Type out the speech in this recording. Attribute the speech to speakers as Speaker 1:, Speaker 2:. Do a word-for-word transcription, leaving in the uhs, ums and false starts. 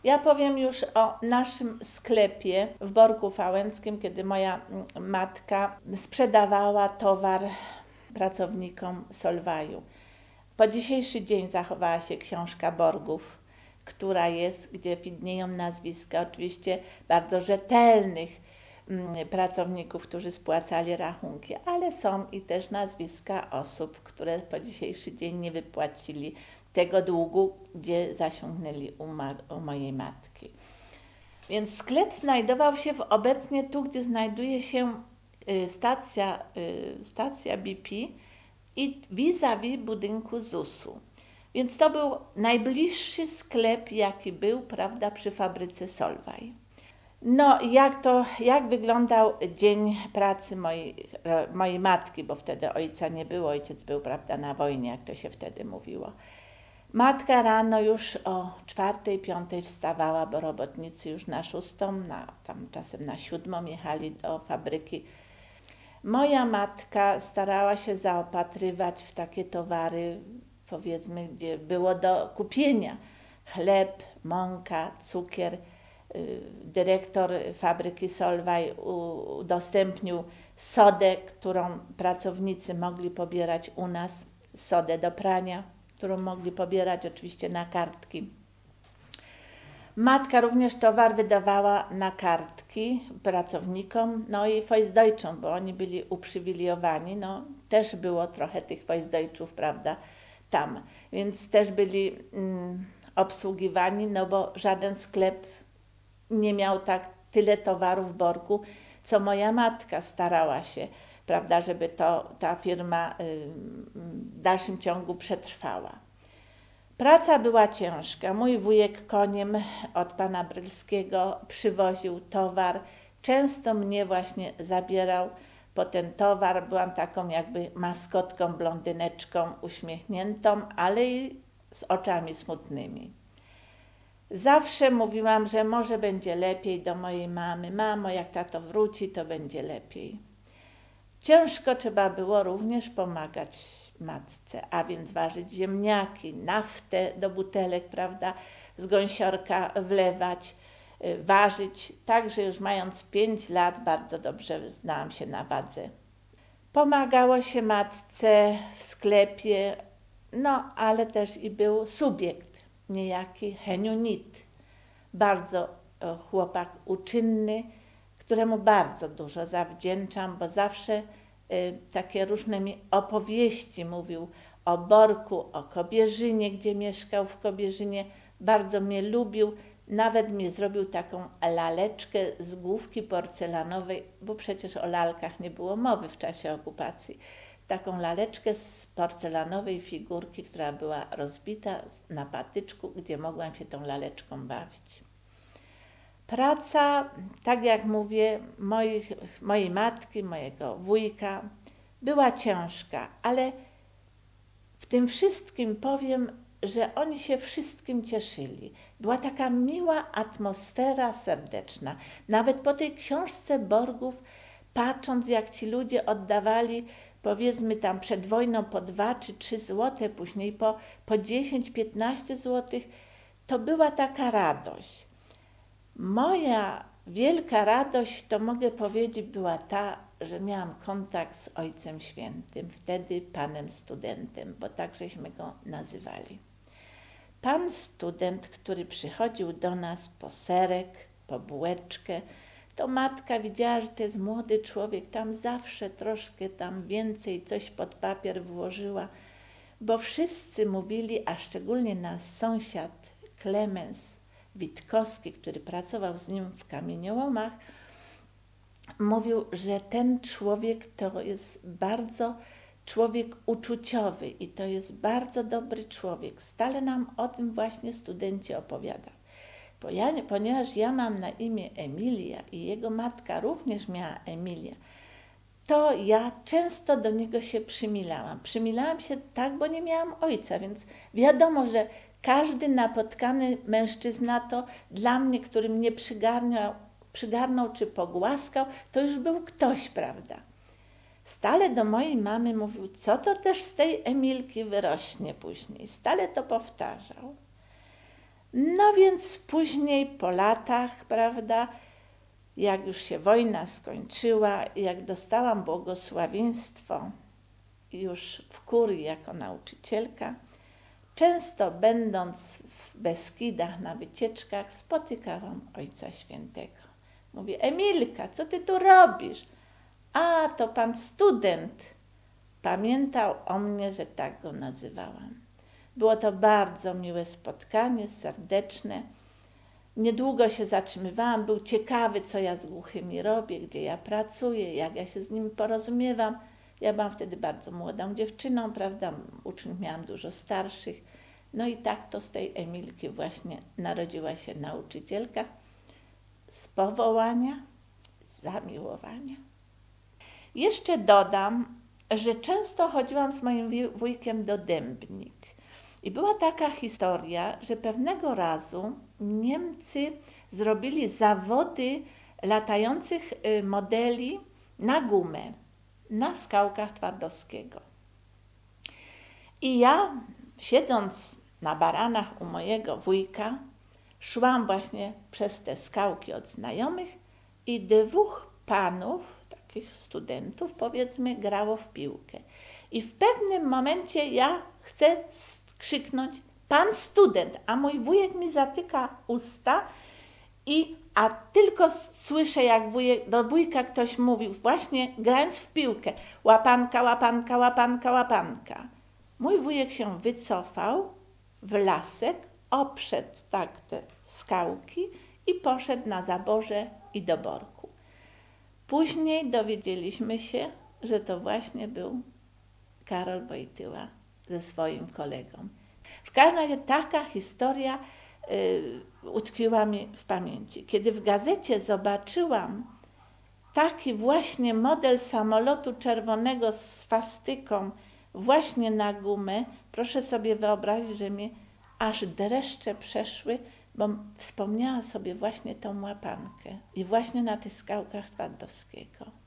Speaker 1: Ja powiem już o naszym sklepie w Borku Fałęckim, kiedy moja matka sprzedawała towar pracownikom Solvaju. Po dzisiejszy dzień zachowała się książka Borgów, która jest, gdzie widnieją nazwiska oczywiście bardzo rzetelnych mm, pracowników, którzy spłacali rachunki, ale są i też nazwiska osób, które po dzisiejszy dzień nie wypłacili tego długu, gdzie zasiągnęli u, ma- u mojej matki. Więc sklep znajdował się w, obecnie tu, gdzie znajduje się y, stacja, y, stacja B P i vis-a-vis budynku zusu. Więc to był najbliższy sklep, jaki był, prawda, przy fabryce Solvay. No, jak to, jak wyglądał dzień pracy mojej, mojej matki, bo wtedy ojca nie było, ojciec był, prawda, na wojnie, jak to się wtedy mówiło. Matka rano już o czwartej, piątej wstawała, bo robotnicy już na szóstą, na, tam czasem na siódmą jechali do fabryki. Moja matka starała się zaopatrywać w takie towary, powiedzmy, gdzie było do kupienia. Chleb, mąka, cukier. Dyrektor fabryki Solvay udostępnił sodę, którą pracownicy mogli pobierać u nas, sodę do prania, którą mogli pobierać oczywiście na kartki. Matka również towar wydawała na kartki pracownikom, no i Volksdeutschom, bo oni byli uprzywilejowani, no też było trochę tych Volksdeutschów, prawda, tam, więc też byli mm, obsługiwani, no bo żaden sklep nie miał tak tyle towarów w Borku, co moja matka starała się, prawda, żeby to, ta firma w dalszym ciągu przetrwała. Praca była ciężka. Mój wujek koniem od pana Brylskiego przywoził towar. Często mnie właśnie zabierał po ten towar. Byłam taką jakby maskotką, blondyneczką, uśmiechniętą, ale i z oczami smutnymi. Zawsze mówiłam, że może będzie lepiej do mojej mamy. Mamo, jak tato wróci, to będzie lepiej. Ciężko trzeba było również pomagać matce, a więc ważyć ziemniaki, naftę do butelek, prawda, z gąsiorka wlewać, ważyć. Także już mając pięć lat bardzo dobrze znałam się na wadze. Pomagało się matce w sklepie, no ale też i był subiekt, niejaki Heniu Nit. Bardzo chłopak uczynny, któremu bardzo dużo zawdzięczam, bo zawsze y, takie różne mi opowieści mówił o Borku, o Kobierzynie, gdzie mieszkał w Kobierzynie. Bardzo mnie lubił. Nawet mi zrobił taką laleczkę z główki porcelanowej, bo przecież o lalkach nie było mowy w czasie okupacji. Taką laleczkę z porcelanowej figurki, która była rozbita na patyczku, gdzie mogłam się tą laleczką bawić. Praca, tak jak mówię, moich, mojej matki, mojego wujka była ciężka, ale w tym wszystkim powiem, że oni się wszystkim cieszyli. Była taka miła atmosfera serdeczna. Nawet po tej książce Borgów, patrząc jak ci ludzie oddawali, powiedzmy tam przed wojną po dwa czy trzy złote, później po, po dziesięć, piętnaście złotych, to była taka radość. Moja wielka radość, to mogę powiedzieć, była ta, że miałam kontakt z Ojcem Świętym, wtedy panem studentem, bo tak żeśmy go nazywali. Pan student, który przychodził do nas po serek, po bułeczkę, to matka widziała, że to jest młody człowiek, tam zawsze troszkę tam więcej coś pod papier włożyła, bo wszyscy mówili, a szczególnie nasz sąsiad Klemens Witkowski, który pracował z nim w kamieniołomach, mówił, że ten człowiek to jest bardzo człowiek uczuciowy i to jest bardzo dobry człowiek. Stale nam o tym właśnie studenci opowiadał. Bo ja, ponieważ ja mam na imię Emilia i jego matka również miała Emilia, to ja często do niego się przymilałam. Przymilałam się tak, bo nie miałam ojca, więc wiadomo, że każdy napotkany mężczyzna to dla mnie, który mnie przygarniał, przygarnął czy pogłaskał, to już był ktoś, prawda? Stale do mojej mamy mówił, co to też z tej Emilki wyrośnie później. Stale to powtarzał. No więc później po latach, prawda, jak już się wojna skończyła, jak dostałam błogosławieństwo już w kurii jako nauczycielka, często będąc w Beskidach na wycieczkach spotykałam Ojca Świętego. Mówię: Emilka, co ty tu robisz? A, to pan student. Pamiętał o mnie, że tak go nazywałam. Było to bardzo miłe spotkanie, serdeczne. Niedługo się zatrzymywałam, był ciekawy, co ja z głuchymi robię, gdzie ja pracuję, jak ja się z nimi porozumiewam. Ja byłam wtedy bardzo młodą dziewczyną, prawda, uczniów miałam dużo starszych. No i tak to z tej Emilki właśnie narodziła się nauczycielka z powołania, z zamiłowania. Jeszcze dodam, że często chodziłam z moim wujkiem do Dębnik. I była taka historia, że pewnego razu Niemcy zrobili zawody latających modeli na gumę na skałkach Twardowskiego. I ja, siedząc na baranach u mojego wujka, szłam właśnie przez te skałki od znajomych i dwóch panów, takich studentów powiedzmy, grało w piłkę. I w pewnym momencie ja chcę krzyknąć: pan student, a mój wujek mi zatyka usta i a tylko słyszę, jak wujek, do wujka ktoś mówił, właśnie grając w piłkę: łapanka, łapanka, łapanka, łapanka. Mój wujek się wycofał w lasek, obszedł tak te skałki i poszedł na zaborze i do Borku. Później dowiedzieliśmy się, że to właśnie był Karol Wojtyła ze swoim kolegą. W każdym razie taka historia y, utkwiła mi w pamięci. Kiedy w gazecie zobaczyłam taki właśnie model samolotu czerwonego z swastyką właśnie na gumę, proszę sobie wyobrazić, że mnie aż dreszcze przeszły, bo wspomniała sobie właśnie tą łapankę i właśnie na tych skałkach Twardowskiego.